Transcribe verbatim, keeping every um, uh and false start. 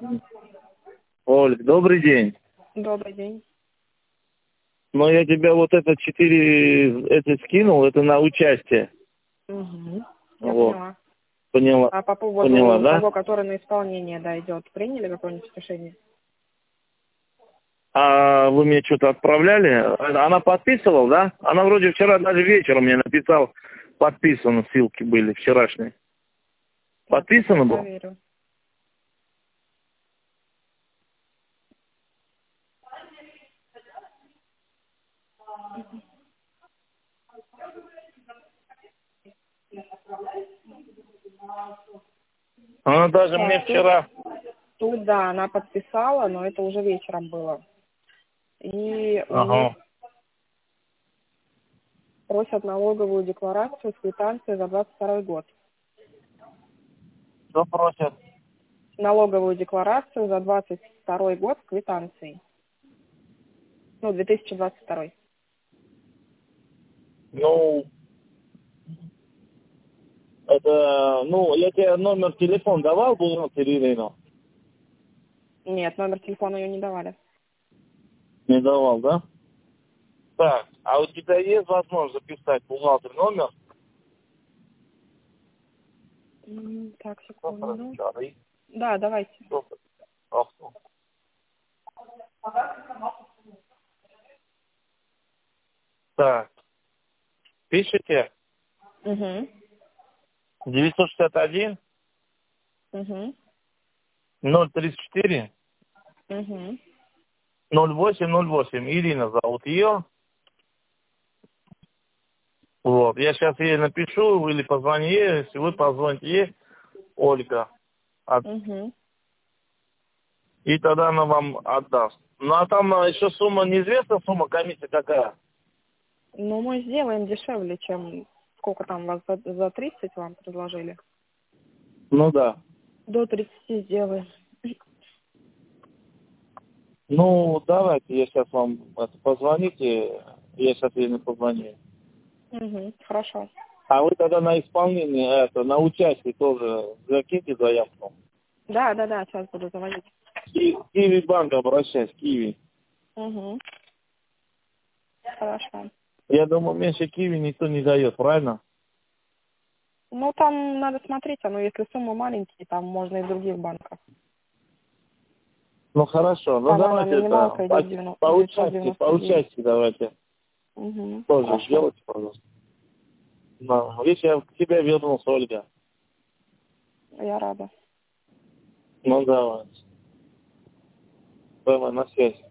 Оль, добрый день. Добрый день. Но я тебя вот это четыре это скинул, это на участие. Угу. Я Вот. поняла. Поняла. А по Поняла, поводу да? того, который на исполнение, да, идет, приняли какое-нибудь решение? А вы мне что-то отправляли? Она подписывала, да? Она вроде вчера даже вечером мне написал, подписаны, ссылки были вчерашние. Так, сейчас я Подписано было? проверю. Она даже мне Так, тут, вчера... тут, да, она подписала, но это уже вечером было. И у них Ага. просят налоговую декларацию с квитанцией за двадцать второй год. Что просят? Налоговую декларацию за двадцать второй год с квитанцией. Ну, две тысячи двадцать второй. Ну, это... Ну, я тебе номер телефона давал, бухгалтер Ирину? Нет, номер телефона ее не давали. Не давал, да? Так, а у тебя есть возможность записать бухгалтер номер? М, Так, Что секунду. прочитали? Да, давайте. Что прочитали? Так, пишите Угу. девятьсот шестьдесят один Угу. ноль тридцать четыре Угу. ноль восемь ноль восемь. Ирина зовут ее. Вот, я сейчас ей напишу или позвоню ей, если вы позвоните ей, Ольга. От- Угу. И тогда она вам отдаст. Ну а там а, еще сумма, неизвестна сумма, комиссия какая? Ну, мы сделаем дешевле, чем сколько там вас за, за тридцать вам предложили. Ну да. До тридцати сделаем. Ну, давайте, я сейчас вам это, позвоните, я сейчас ей не позвоню. Угу. Хорошо. А вы тогда на исполнение, это, на участие тоже закиньте заявку. Да, да, да, сейчас буду звонить. Ки- Киви банк обращаюсь, Киви. Угу. Хорошо. Я думаю, меньше Киви никто не дает, правильно? Ну, там надо смотреть, а ну, если суммы маленькие, там можно и в других банках. Ну хорошо, ну По-моему, давайте это, минималка по, идет по девятьсот участию, по девяносто девять. участию давайте Угу. тоже Хорошо. сделайте, пожалуйста. Да. Видишь, я к тебе вернулся, Ольга. Я рада. Ну давайте. Давай на связь.